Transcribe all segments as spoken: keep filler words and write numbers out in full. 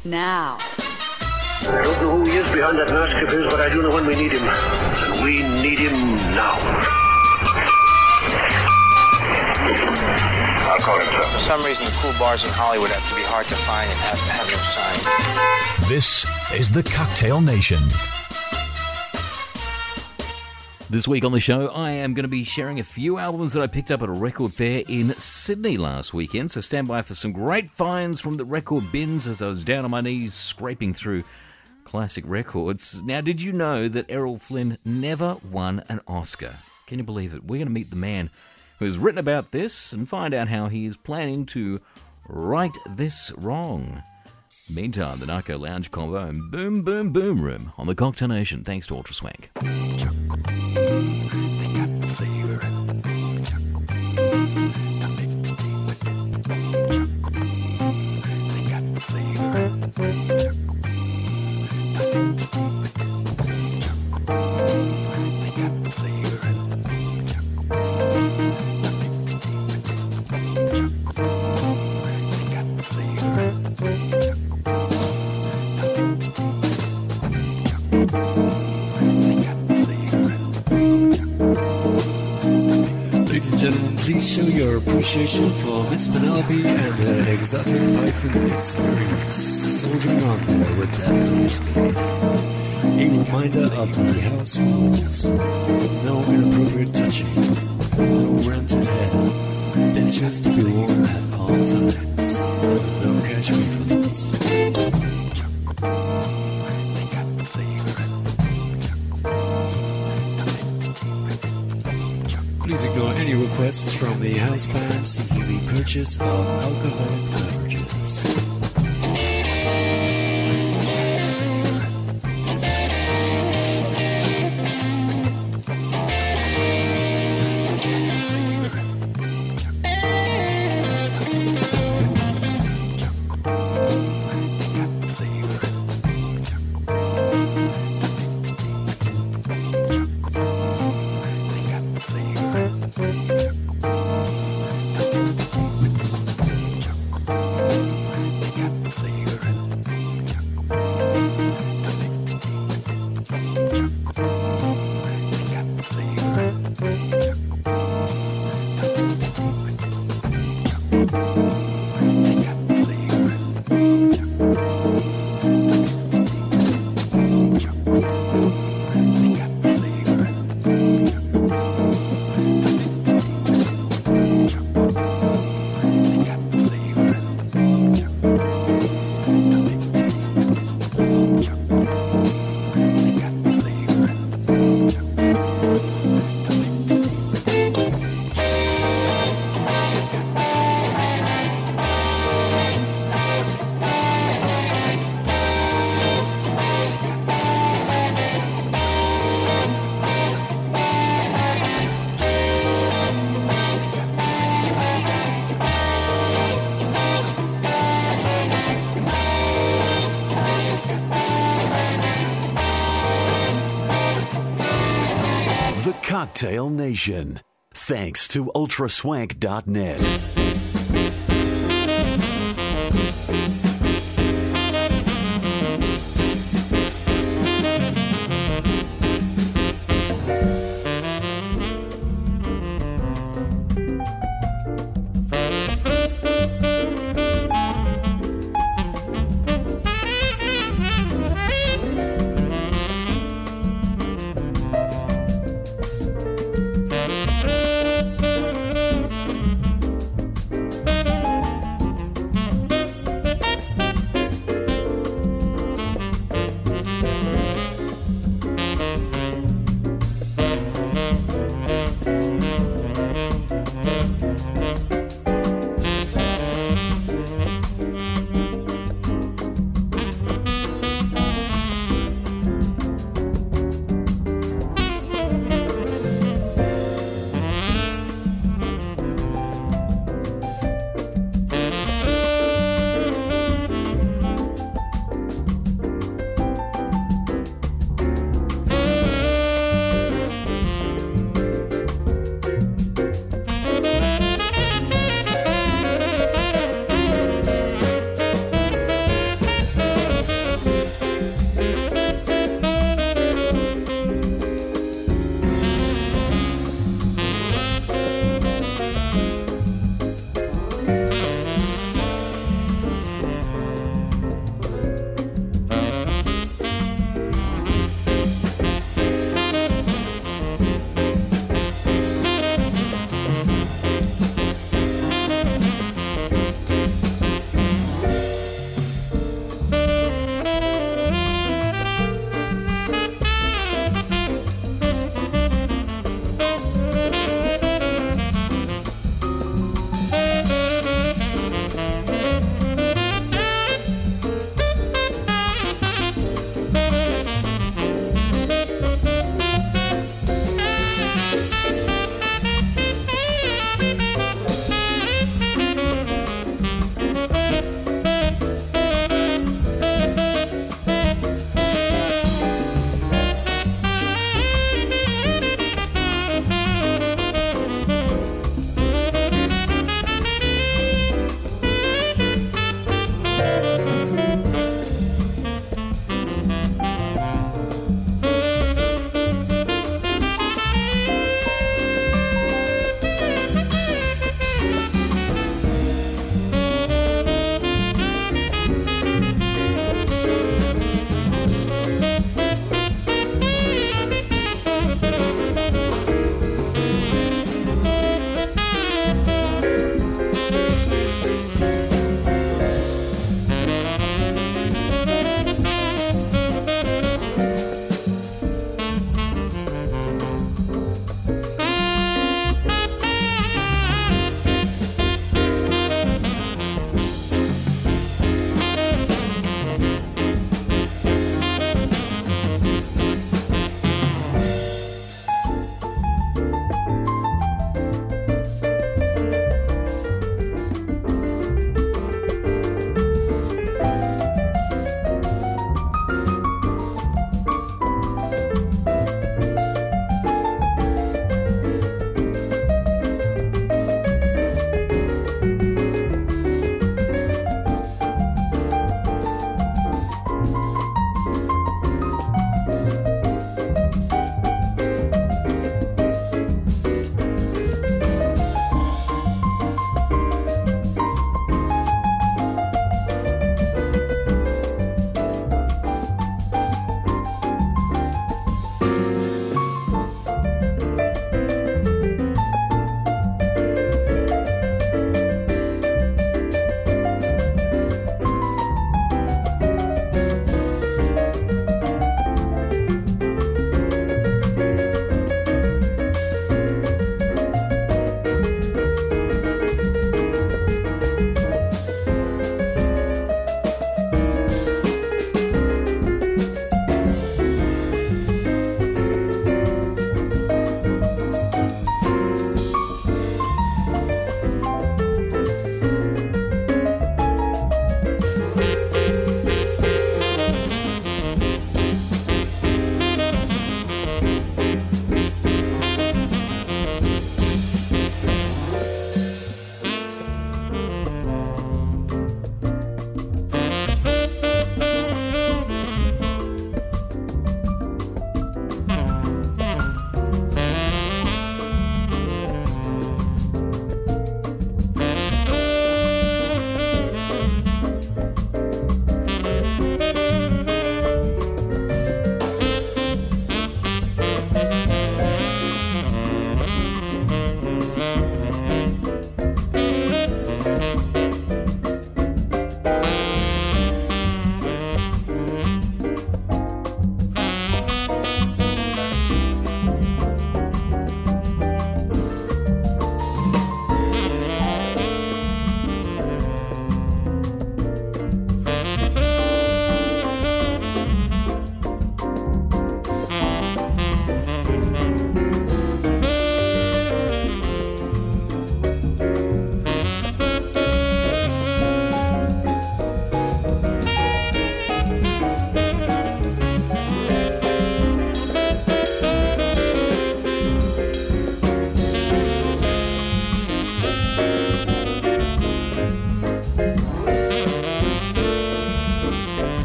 now. I don't know who he is behind that mask of his, but I do know when we need him. And we need him now. I'll call him, sir. For some reason, the cool bars in Hollywood have to be hard to find and have, have no sign. This is the Cocktail Nation. This week on the show, I am going to be sharing a few albums that I picked up at a record fair in Sydney last weekend, so stand by for some great finds from the record bins as I was down on my knees scraping through classic records. Now, did you know that Errol Flynn never won an Oscar? Can you believe it? We're going to meet the man who has written about this and find out how he is planning to right this wrong. Meantime, the Narco Lounge combo and Boom Boom Boom Room on the Cocktail Nation, thanks to Ultra Swank. Ladies and gentlemen, please show your appreciation for Miss Penelope and her exotic Python experience. Soldiering on there with that nosebleed. A reminder of the house rules. No inappropriate touching. No rented hair. Dentures to be worn at all times. No cash refunds. Please ignore any requests from the house band seeking the purchase of alcoholic beverages. Cocktail Nation. Thanks to ultra swank dot net.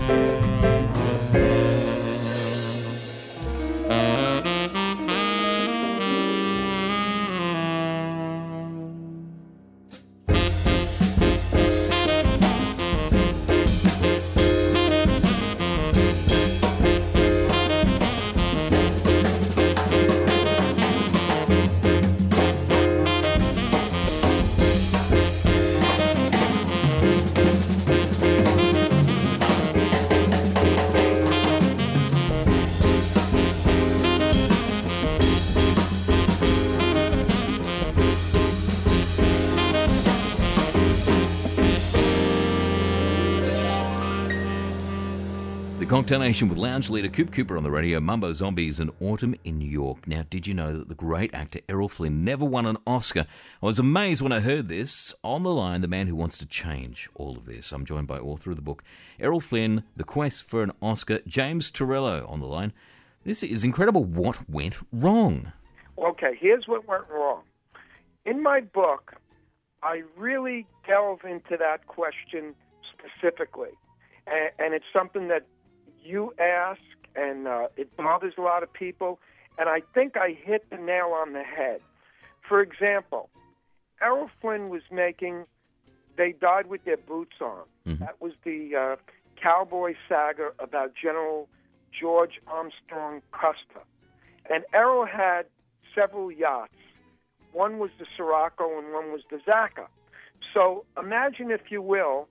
Cocktail Nation with lounge leader Coop Cooper on the radio, Mumbo Zombies and Autumn in New York. Now, did you know that the great actor Errol Flynn never won an Oscar? I was amazed when I heard this. On the line, the man who wants to change all of this. I'm joined by author of the book, Errol Flynn, The Quest for an Oscar, James Torello on the line. This is incredible. What went wrong? Okay, here's what went wrong. In my book, I really delve into that question specifically. And, and it's something that you ask, and uh, it bothers a lot of people, and I think I hit the nail on the head. For example, Errol Flynn was making They Died with Their Boots On. Mm-hmm. That was the uh, cowboy saga about General George Armstrong Custer. And Errol had several yachts. One was the Sirocco and one was the Zaka. So imagine, if you will,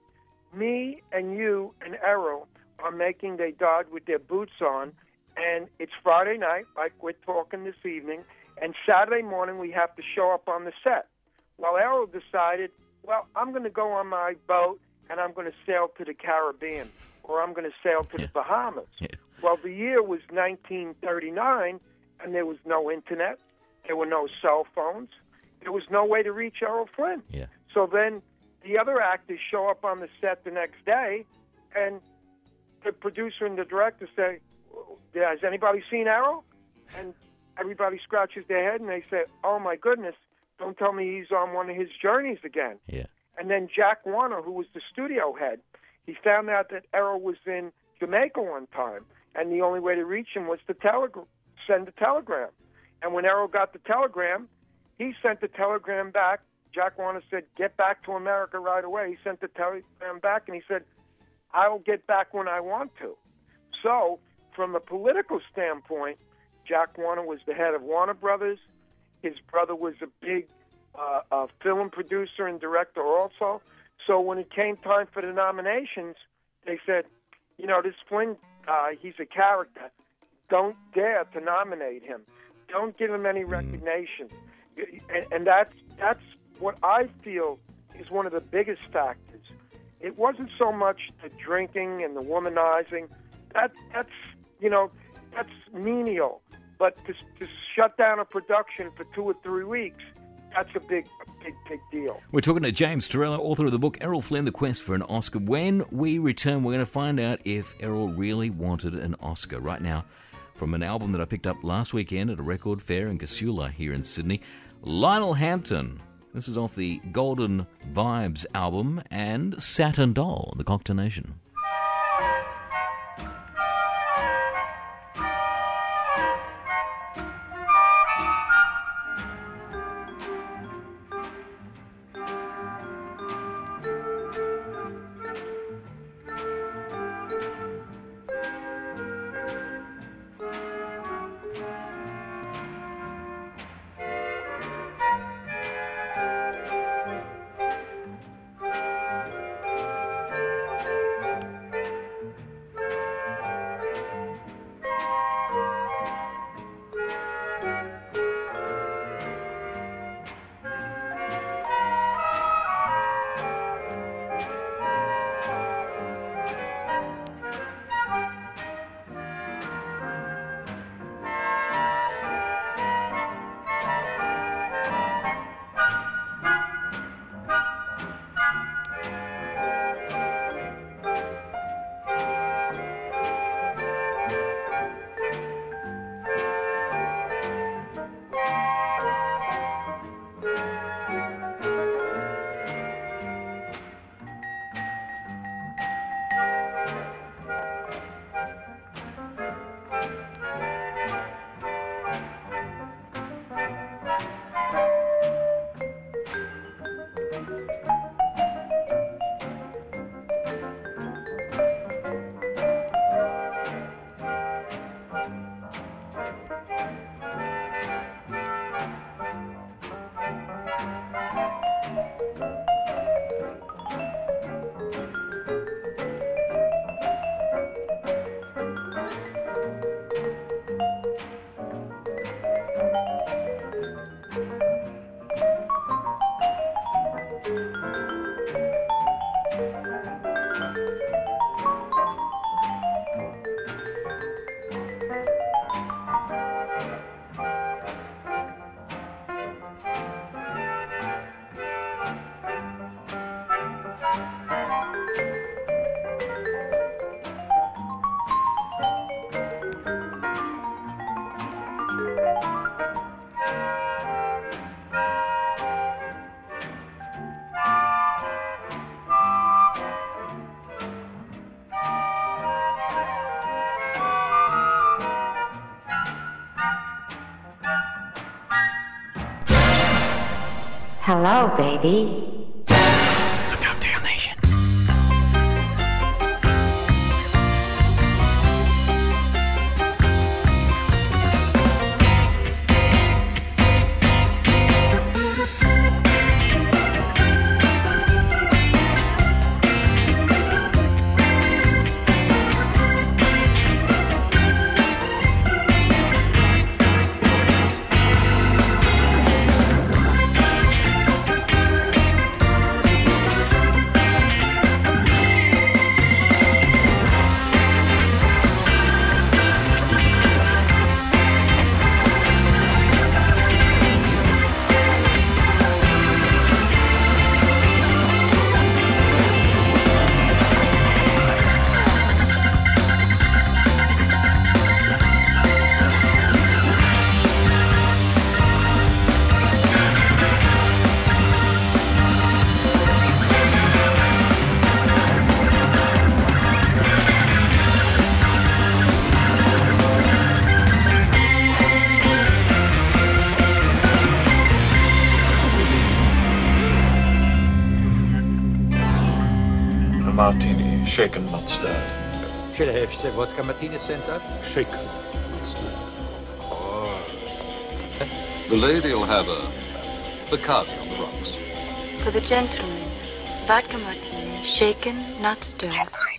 me and you and Errol are making They Died with Their Boots On, and it's Friday night, like we're talking this evening, and Saturday morning we have to show up on the set. Well, Errol decided, well, I'm going to go on my boat and I'm going to sail to the Caribbean, or I'm going to sail to yeah. the Bahamas. Yeah. Well, the year was nineteen thirty-nine, and there was no internet, there were no cell phones, there was no way to reach Errol Flynn. Yeah. So then the other actors show up on the set the next day, and the producer and the director say, has anybody seen Errol? And everybody scratches their head, and they say, oh, my goodness, don't tell me he's on one of his journeys again. Yeah. And then Jack Warner, who was the studio head, he found out that Errol was in Jamaica one time, and the only way to reach him was to telegram, send a telegram. And when Errol got the telegram, he sent the telegram back. Jack Warner said, get back to America right away. He sent the telegram back, and he said, I'll get back when I want to. So, from a political standpoint, Jack Warner was the head of Warner Brothers. His brother was a big uh, uh, film producer and director also. So when it came time for the nominations, they said, you know, this Flynn guy, he's a character. Don't dare to nominate him. Don't give him any recognition. And, and that's, that's what I feel is one of the biggest factors. It wasn't so much the drinking and the womanizing. That, that's, you know, that's menial. But to, to shut down a production for two or three weeks, that's a big, a big, big deal. We're talking to James Torello, author of the book Errol Flynn, The Quest for an Oscar. When we return, we're going to find out if Errol really wanted an Oscar. Right now, from an album that I picked up last weekend at a record fair in Casula here in Sydney, Lionel Hampton. This is off the Golden Vibes album, and Saturn Doll on the Cocktail Nation. Hello, baby. The Cocktail Nation. Martini, shaken, not stirred. Should I have said vodka martini center? Shaken. Oh. The lady will have a Bacardi on the rocks. For the gentleman, vodka martini, shaken, not stirred.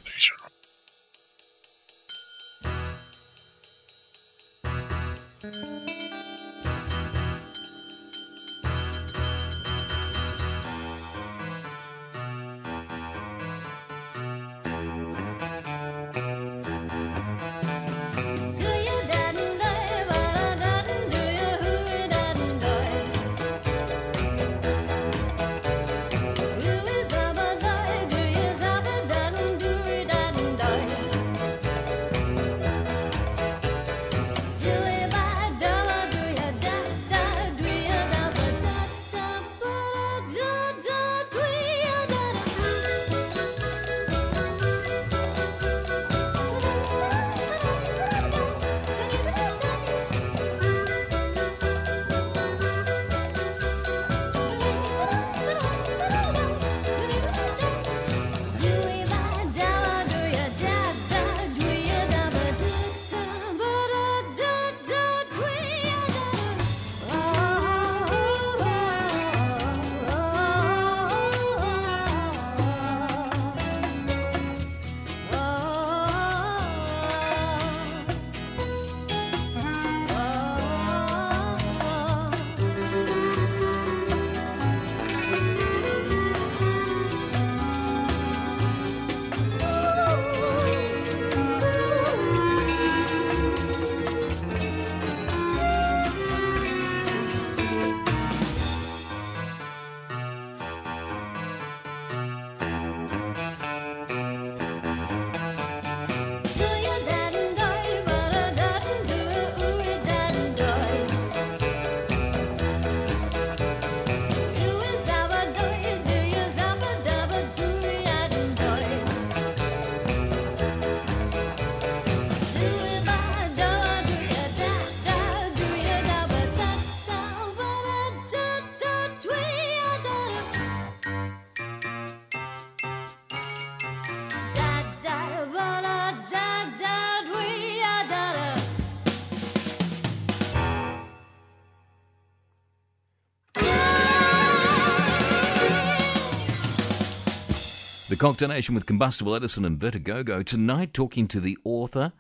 The Cocktail Nation with Combustible Edison and Vertigogo. Tonight talking to the author,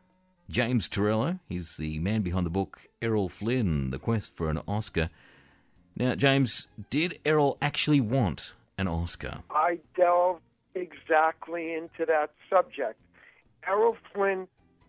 James Torello. He's the man behind the book Errol Flynn, The Quest for an Oscar. Now, James, did Errol actually want an Oscar? I delved exactly into that subject. Errol Flynn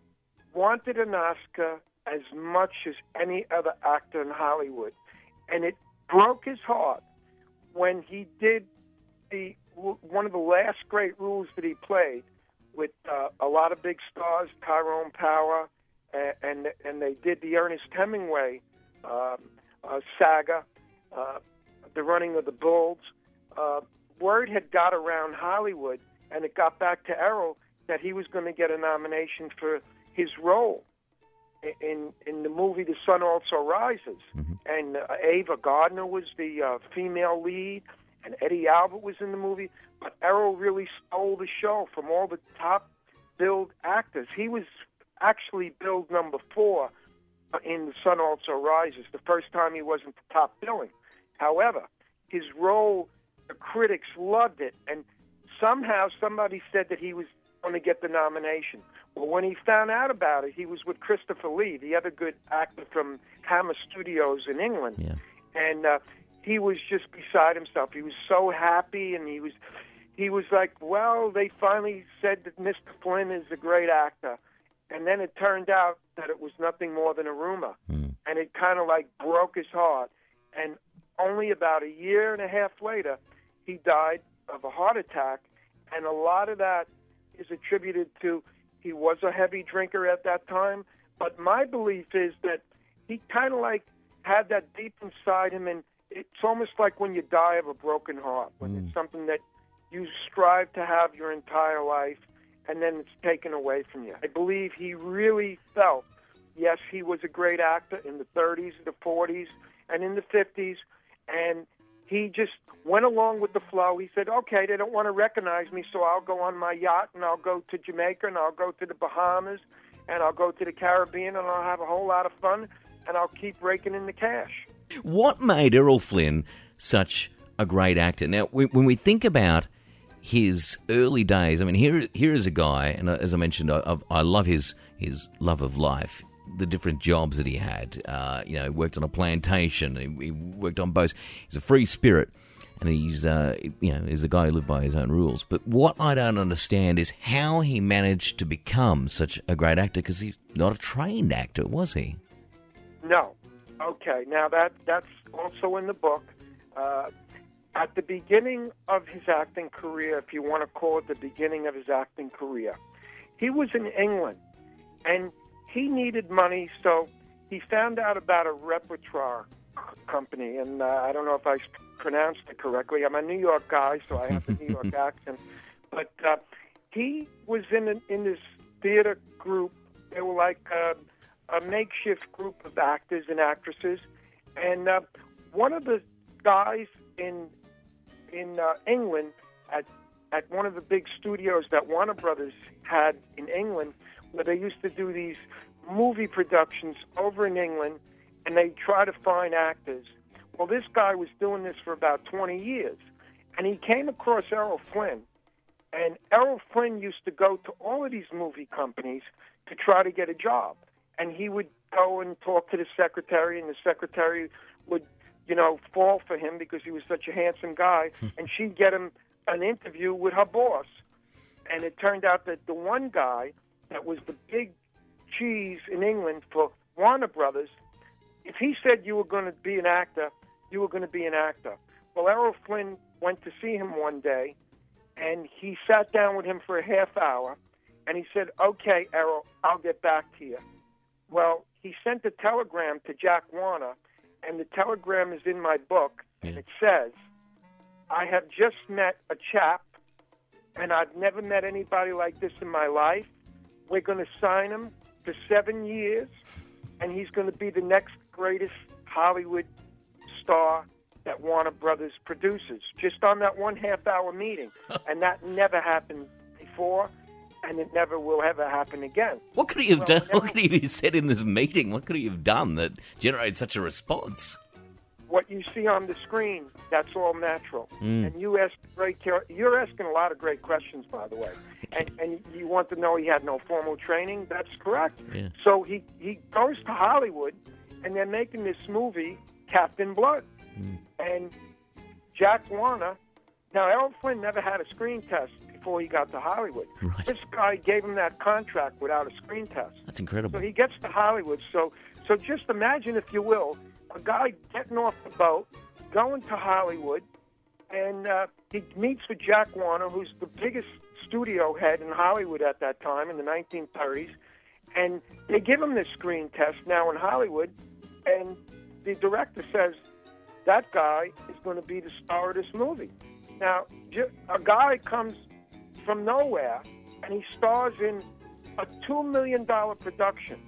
wanted an Oscar as much as any other actor in Hollywood. And it broke his heart when he did the one of the last great roles that he played with uh, a lot of big stars, Tyrone Power, and and, and they did the Ernest Hemingway um, uh, saga, uh, The Running of the Bulls. Uh, word had got around Hollywood, and it got back to Errol that he was going to get a nomination for his role. in in the movie The Sun Also Rises. Mm-hmm. And uh, Ava Gardner was the uh, female lead, and Eddie Albert was in the movie. But Errol really stole the show from all the top billed actors. He was actually billed number four in The Sun Also Rises, the first time he wasn't the top billing. However, his role, the critics loved it, and somehow somebody said that he was going to get the nomination. Well, when he found out about it, he was with Christopher Lee, the other good actor from Hammer Studios in England. Yeah. And uh, he was just beside himself. He was so happy, and he was he was like, well, they finally said that Mister Flynn is a great actor. And then it turned out that it was nothing more than a rumor. Mm. And it kind of like broke his heart. And only about a year and a half later, he died of a heart attack. And a lot of that is attributed to he was a heavy drinker at that time. But my belief is that he kind of like had that deep inside him. And it's almost like when you die of a broken heart, when mm. it's something that you strive to have your entire life, and then it's taken away from you. I believe he really felt, yes, he was a great actor in the thirties, the forties, and in the fifties, and he just went along with the flow. He said, okay, they don't want to recognize me, so I'll go on my yacht, and I'll go to Jamaica, and I'll go to the Bahamas, and I'll go to the Caribbean, and I'll have a whole lot of fun, and I'll keep raking in the cash. What made Errol Flynn such a great actor? Now, when we think about his early days, I mean, here here is a guy, and as I mentioned, I, I love his his love of life, the different jobs that he had. Uh, you know, worked on a plantation, he, he worked on boats. He's a free spirit, and he's uh, you know, he's a guy who lived by his own rules. But what I don't understand is how he managed to become such a great actor, because he's not a trained actor, was he? No. Okay, now that that's also in the book. Uh, At the beginning of his acting career, if you want to call it the beginning of his acting career, he was in England, and he needed money, so he found out about a repertoire c- company, and uh, I don't know if I pronounced it correctly. I'm a New York guy, so I have a New York accent. But uh, he was in an, in this theater group. They were like uh, a makeshift group of actors and actresses, and uh, one of the guys in in uh, England at at one of the big studios that Warner Brothers had in England, where they used to do these movie productions over in England, and they try to find actors. Well, this guy was doing this for about twenty years, and he came across Errol Flynn, and Errol Flynn used to go to all of these movie companies to try to get a job, and he would go and talk to the secretary, and the secretary would, you know, fall for him because he was such a handsome guy, and she'd get him an interview with her boss. And it turned out that the one guy that was the big cheese in England for Warner Brothers, if he said you were going to be an actor, you were going to be an actor. Well, Errol Flynn went to see him one day, and he sat down with him for a half hour, and he said, okay, Errol, I'll get back to you. Well, he sent a telegram to Jack Warner, and the telegram is in my book, and it says, I have just met a chap, and I've never met anybody like this in my life. We're going to sign him for seven years, and he's going to be the next greatest Hollywood star that Warner Brothers produces, just on that one half-hour meeting. And that never happened before, and it never will ever happen again. What could he have well, done? What could he have said in this meeting? What could he have done that generated such a response? What you see on the screen, that's all natural. Mm. And you ask great, you're asking a lot of great questions, by the way. And, and you want to know he had no formal training? That's correct. Yeah. So he, he goes to Hollywood, and they're making this movie, Captain Blood. Mm. And Jack Warner, now Errol Flynn never had a screen test before he got to Hollywood. Right. This guy gave him that contract without a screen test. That's incredible. So he gets to Hollywood. So, so just imagine, if you will, a guy getting off the boat, going to Hollywood, and uh, he meets with Jack Warner, who's the biggest studio head in Hollywood at that time in the nineteen thirties, and they give him this screen test now in Hollywood, and the director says, that guy is going to be the star of this movie. Now, a guy comes from nowhere, and he stars in a two million dollars production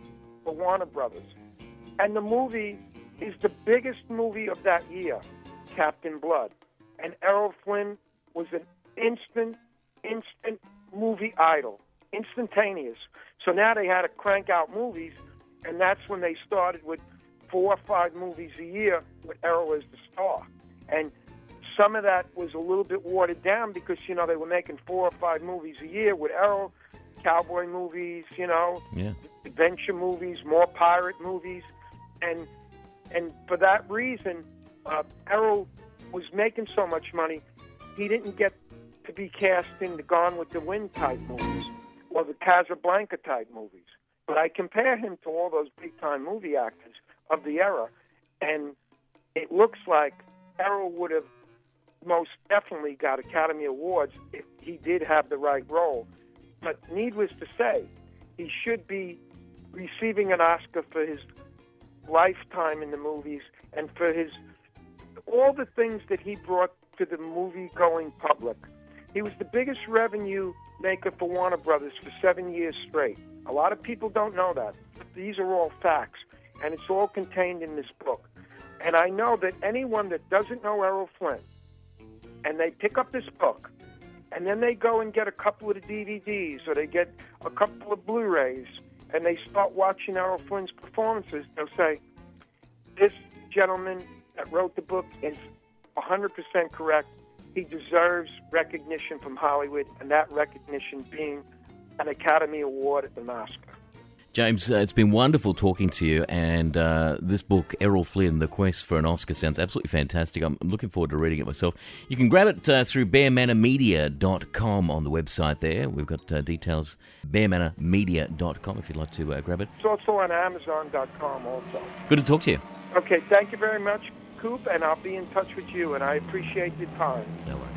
for Warner Brothers. And the movie is the biggest movie of that year, Captain Blood. And Errol Flynn was an instant, instant movie idol, instantaneous. So now they had to crank out movies, and that's when they started with four or five movies a year with Errol as the star. And some of that was a little bit watered down because, you know, they were making four or five movies a year with Errol, cowboy movies, you know, yeah. adventure movies, more pirate movies. And and for that reason, uh, Errol was making so much money, he didn't get to be cast in the Gone with the Wind type movies or the Casablanca type movies. But I compare him to all those big-time movie actors of the era, and it looks like Errol would have most definitely got Academy Awards if he did have the right role. But needless to say, he should be receiving an Oscar for his lifetime in the movies and for his all the things that he brought to the movie-going public. He was the biggest revenue maker for Warner Brothers for seven years straight. A lot of people don't know that. These are all facts, and it's all contained in this book. And I know that anyone that doesn't know Errol Flynn, and they pick up this book, and then they go and get a couple of the D V Ds, or they get a couple of Blu-rays, and they start watching Errol Flynn's performances, they'll say, this gentleman that wrote the book is one hundred percent correct. He deserves recognition from Hollywood, and that recognition being an Academy Award and an Oscar. James, uh, it's been wonderful talking to you, and uh, this book, Errol Flynn, The Quest for an Oscar, sounds absolutely fantastic. I'm, I'm looking forward to reading it myself. You can grab it uh, through bear manor media dot com on the website there. We've got uh, details, bear manor media dot com if you'd like to uh, grab it. It's also on amazon dot com also. Good to talk to you. Okay, thank you very much, Coop, and I'll be in touch with you, and I appreciate your time. No worries.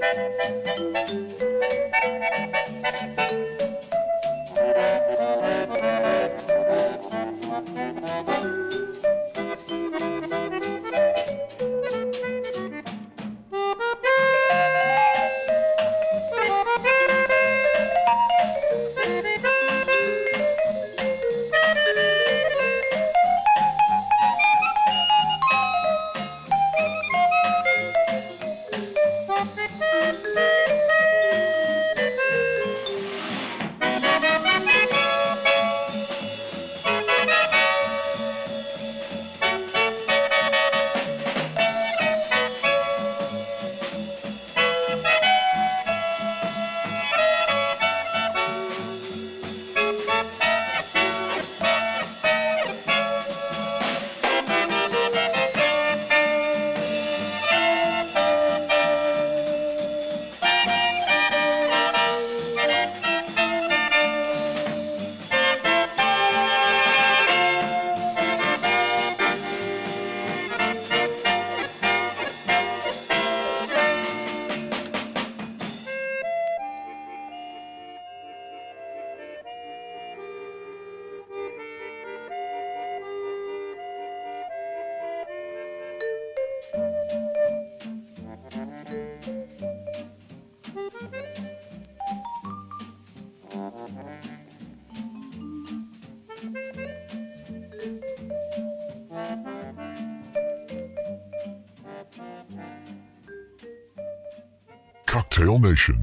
Cocktail Nation.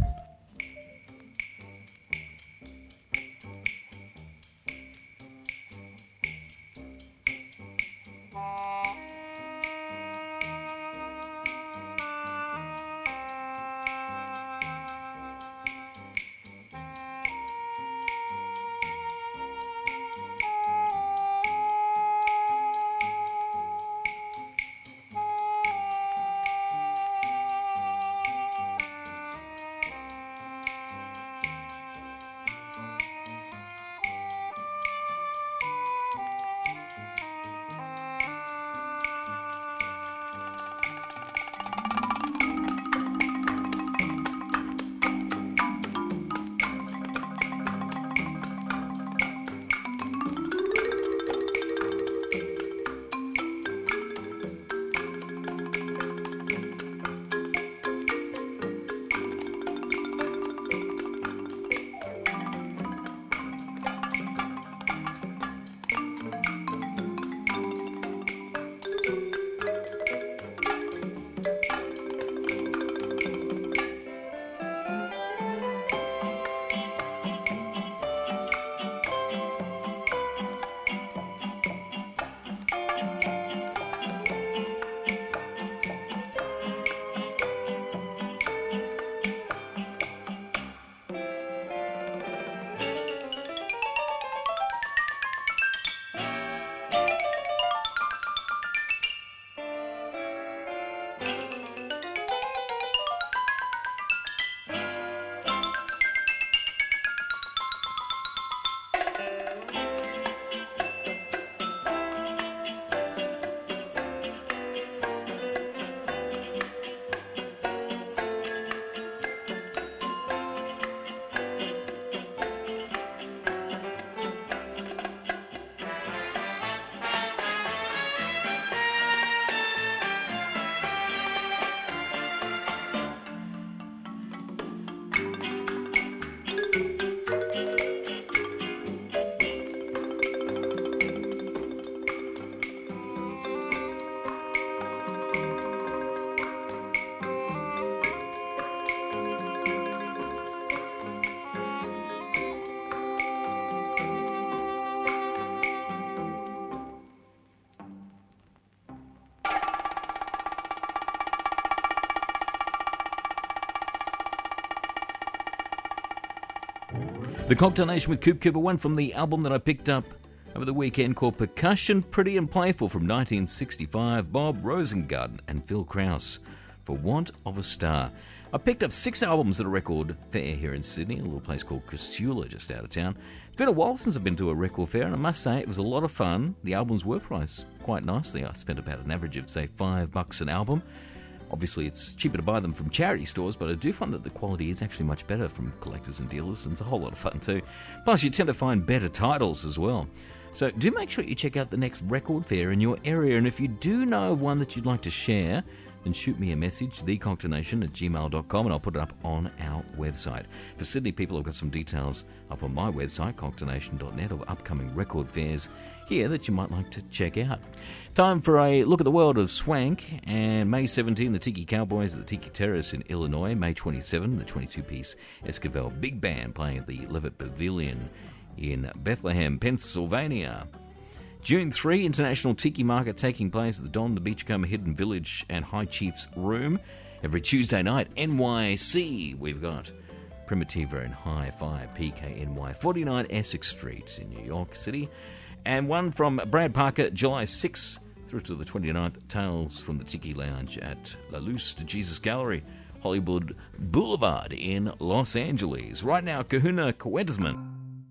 The Cocktail Nation with Coop Cooper, one from the album that I picked up over the weekend called Percussion, Pretty and Playful from nineteen sixty-five, Bob Rosengarten and Phil Krause, For Want of a Star. I picked up six albums at a record fair here in Sydney, a little place called Casula just out of town. It's been a while since I've been to a record fair, and I must say it was a lot of fun. The albums were priced quite nicely. I spent about an average of, say, five bucks an album Obviously, it's cheaper to buy them from charity stores, but I do find that the quality is actually much better from collectors and dealers, and it's a whole lot of fun too. Plus, you tend to find better titles as well. So do make sure you check out the next record fair in your area, and if you do know of one that you'd like to share, then shoot me a message, the coctonation at gmail dot com, and I'll put it up on our website. For Sydney people, I've got some details up on my website, coctonation dot net, of upcoming record fairs here that you might like to check out. Time for a look at the world of swank, and May seventeenth, the Tiki Cowboys at the Tiki Terrace in Illinois. May twenty-seventh, the twenty-two piece Esquivel Big Band playing at the Levitt Pavilion in Bethlehem, Pennsylvania. June third, International Tiki Market taking place at the Don the Beachcomber Hidden Village and High Chief's Room. Every Tuesday night, N Y C, we've got Primitiva and Hi-Fi, P K N Y, forty-nine Essex Street in New York City. And one from Brad Parker, July sixth through to the twenty-ninth, Tales from the Tiki Lounge at La Luz de Jesus Gallery, Hollywood Boulevard in Los Angeles. Right now, Kahuna Kwentisman.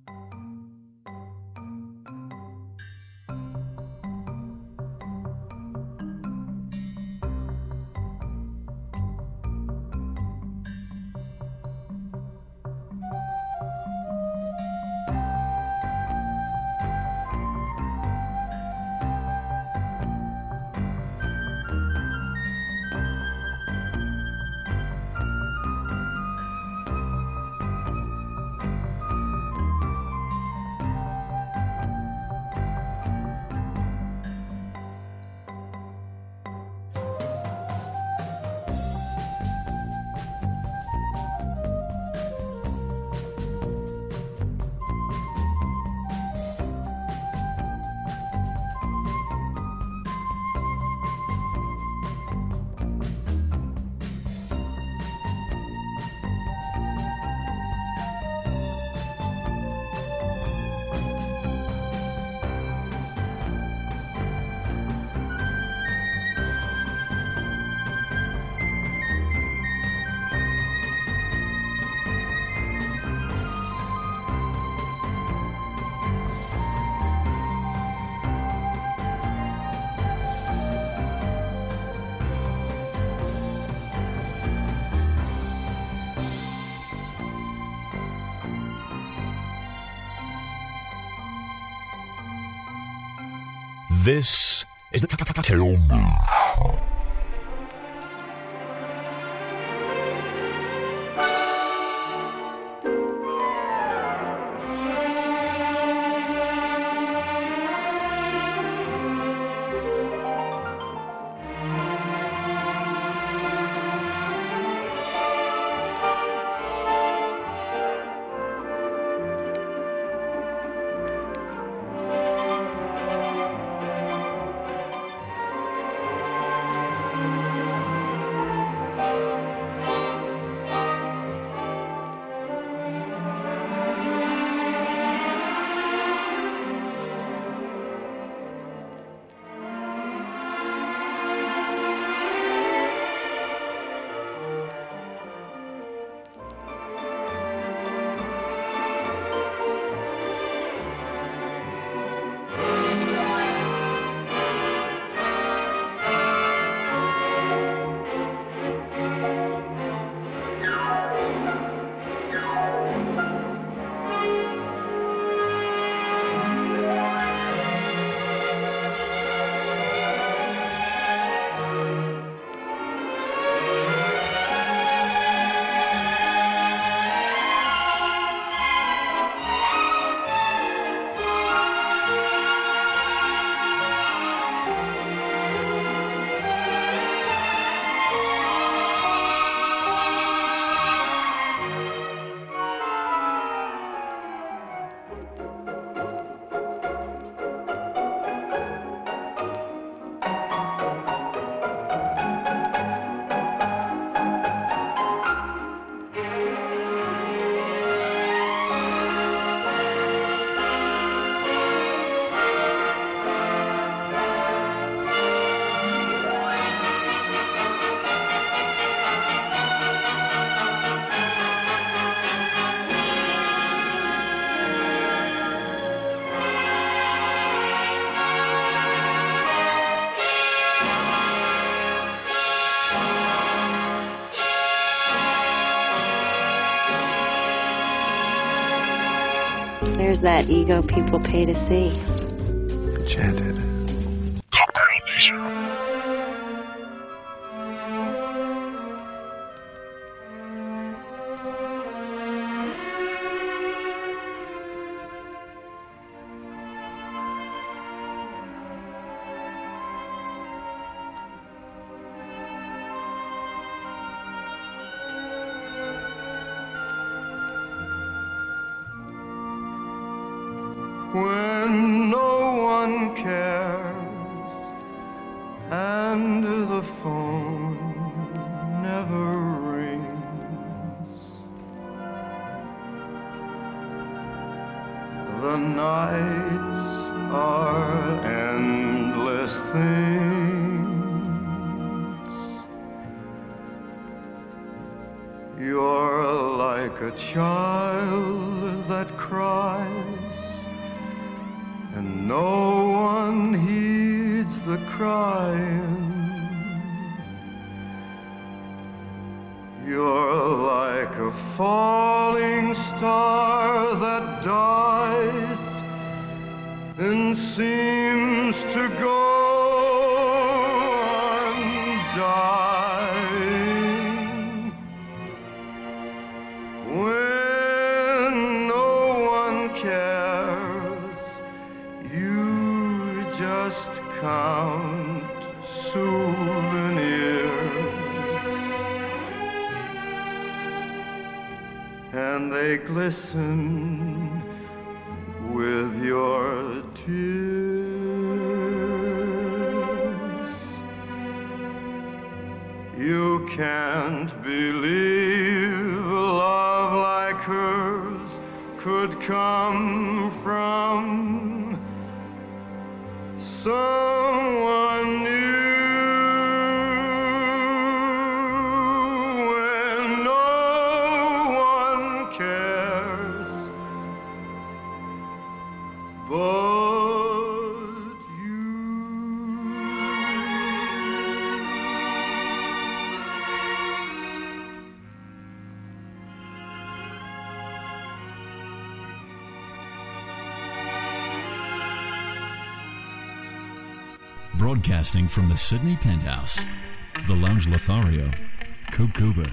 This is the Tell Me. There's that ego people pay to see. Enchanted. Cocktail Nation. When no one cares and the phone never rings, the nights are endless things. You're like a child that cries and no one heeds the crying. You're like a falling star that dies and seems to go undying. When no one cares, just count souvenirs, and they glisten with your tears. You can't believe a love like hers could come from someone new. When no one cares but you. Broadcasting from the Sydney Penthouse, the Lounge Lothario, Coop Cooper.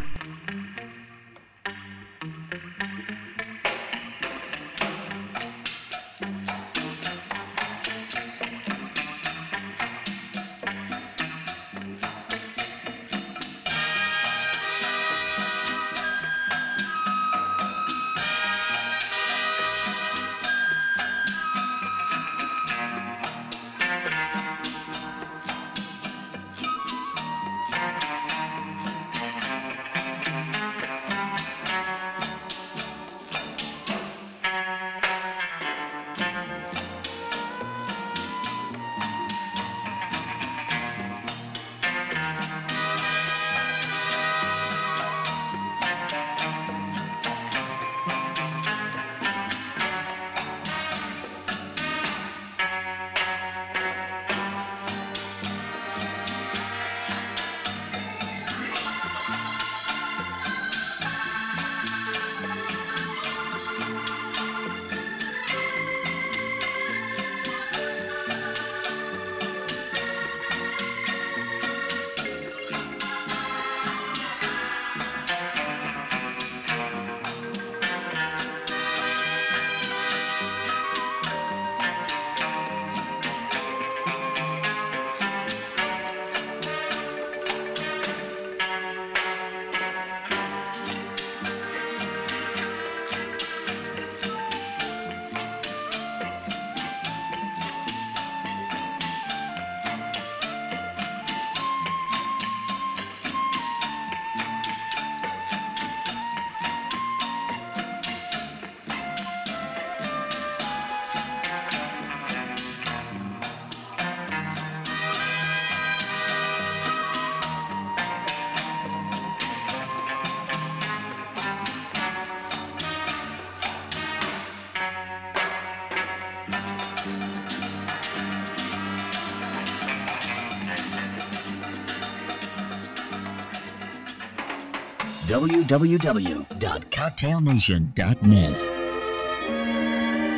w w w dot cocktail nation dot net.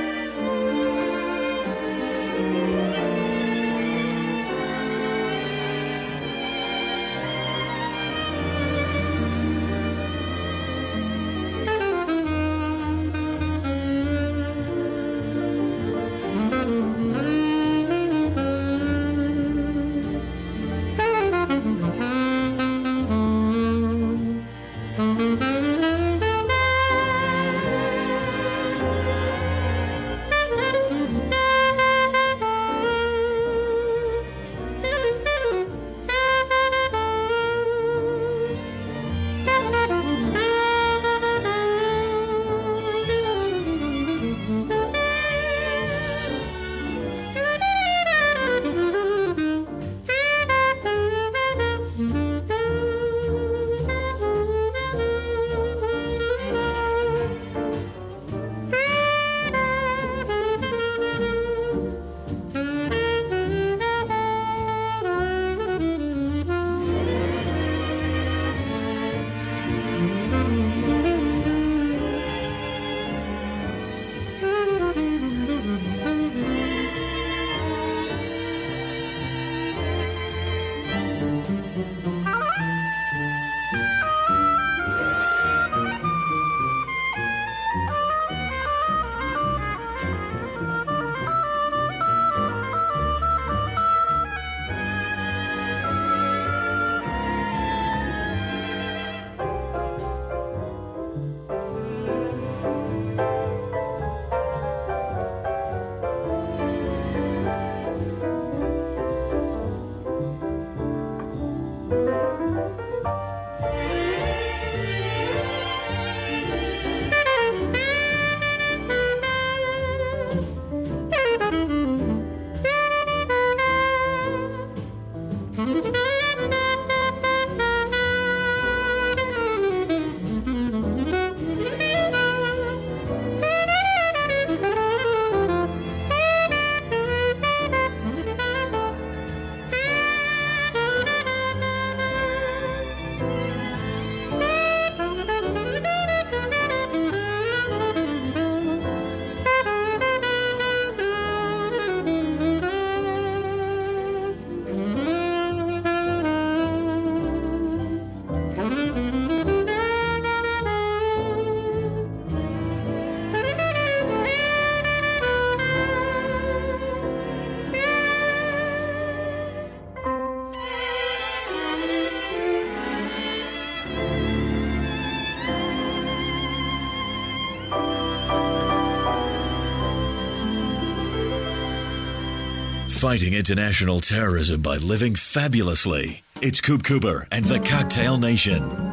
fighting international terrorism by living fabulously. It's Coop Cooper and the Cocktail Nation.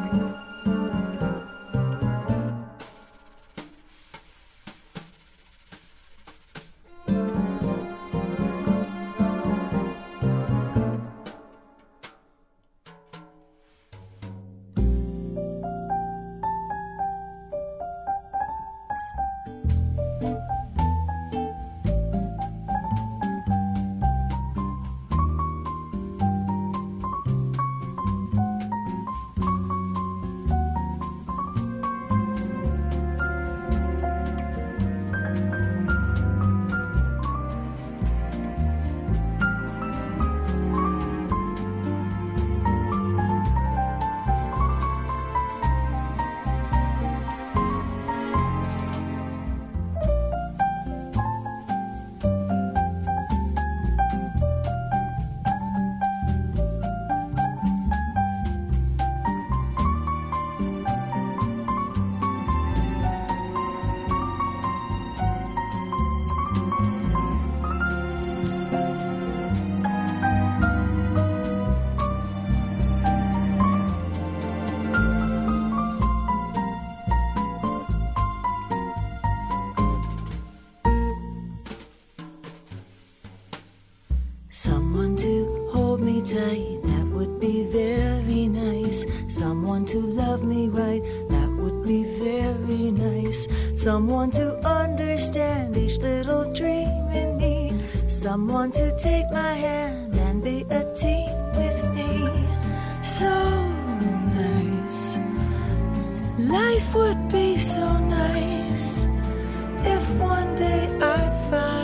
Someone to hold me tight, that would be very nice. Someone to love me right, that would be very nice. Someone to understand each little dream in me. Someone to take my hand and be a team with me. So nice. Life would be so nice if one day I find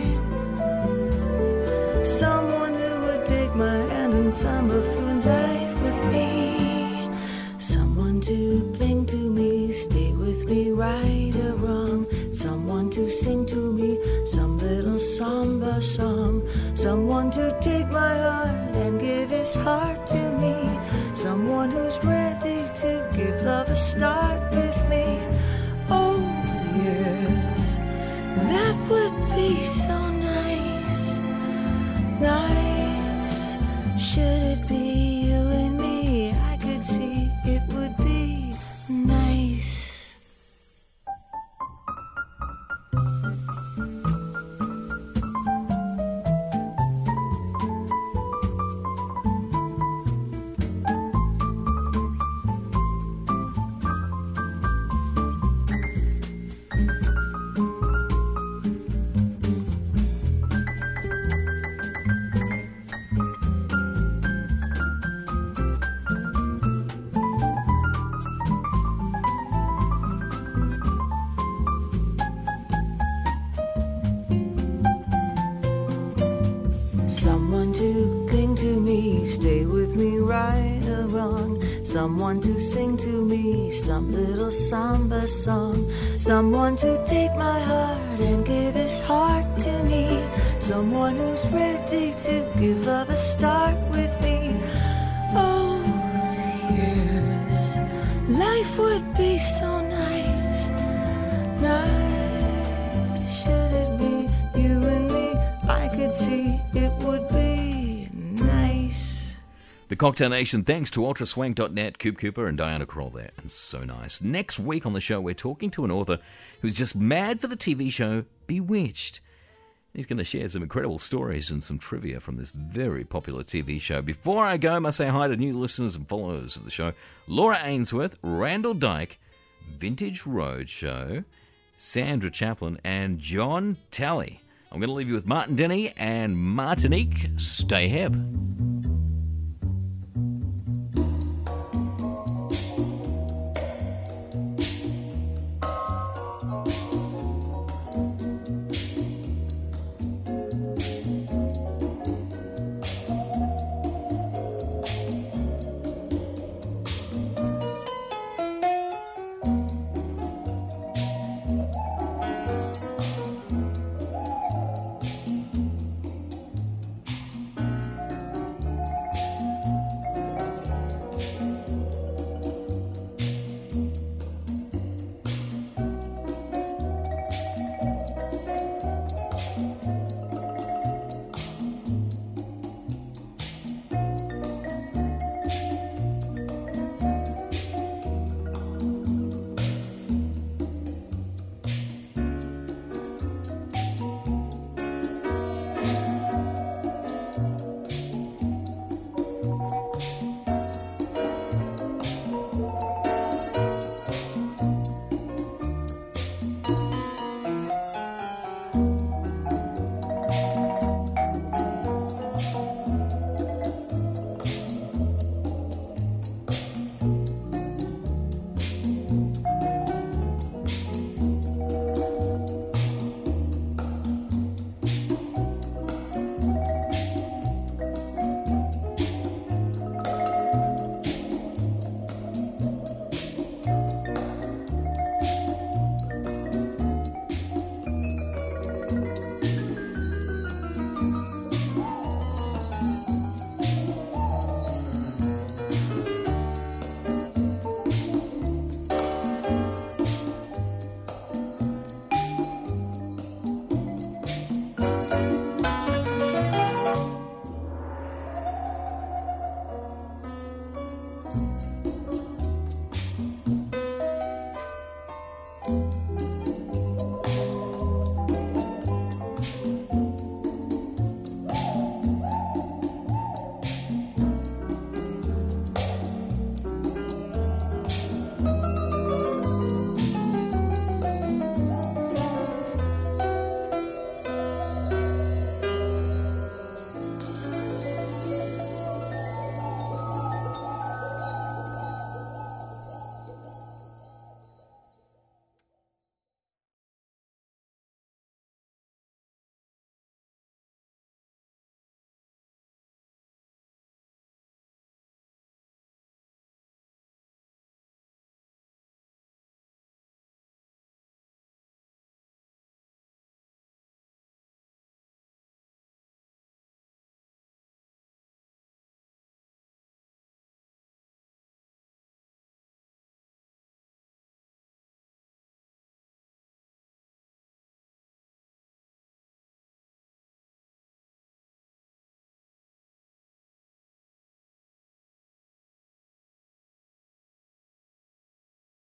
someone who would take my hand and summer through life with me. Someone to cling to me, stay with me right or wrong. Someone to sing to me some little samba song. Someone to take my heart and give his heart to me. Someone who's ready to give love a start with me. Oh yes, that would be so nice. Nice. Should it be you and me? I could see it would be nice. Someone to cling to me, stay with me right or wrong. Someone to sing to me some little samba song. Someone to take my heart and give his heart to me. Someone who's ready to give love a start with me. Oh yes, life would be so nice. Nice. Should it be you and me? I could see it would be nice. The Cocktail Nation, thanks to ultra swank dot net, Coop Cooper and Diana Krall there. And so nice. Next week on the show, we're talking to an author who's just mad for the T V show Bewitched. He's going to share some incredible stories and some trivia from this very popular T V show. Before I go, I must say hi to new listeners and followers of the show. Laura Ainsworth, Randall Dyke, Vintage Roadshow, Sandra Chaplin, and John Talley. I'm going to leave you with Martin Denny and Martinique. Stay hip.